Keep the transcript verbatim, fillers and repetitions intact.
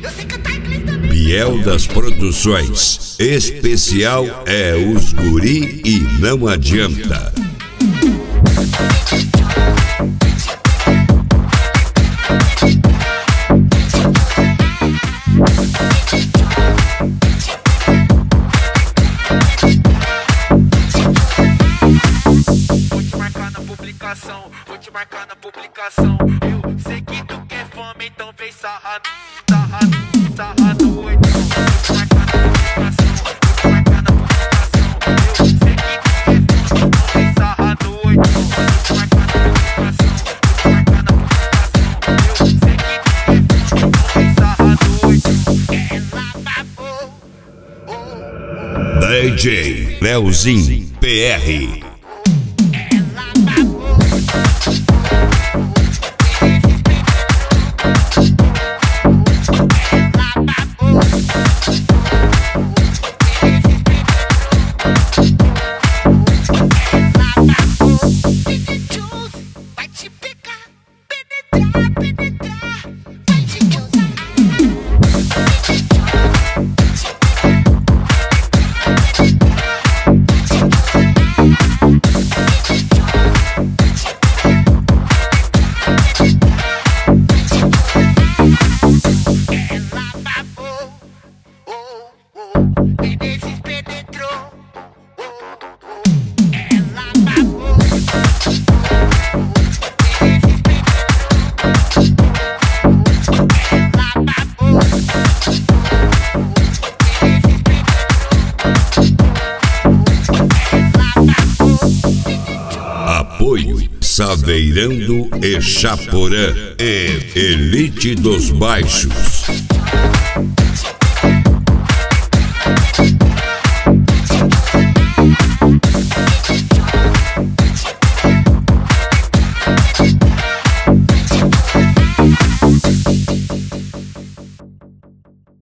Biel das Produções. Especial é os guri e não adianta. Vou te marcar na publicação. Eu sei que tu quer fama, então vem sarrar, sarrar, sarrar no oito. Vou te marcar na publicação. Vou te marcar na publicação. Eu sei que tu quer fama, então vem sarrar no oito. Vou te marcar na publicação. Vou te marcar na publicação. Eu sei que tu quer fama, então vem sarrar no oito. Ela babou. D J Leozinho P R. Apoio Saveirando e Chaporã e Elite dos Baixos.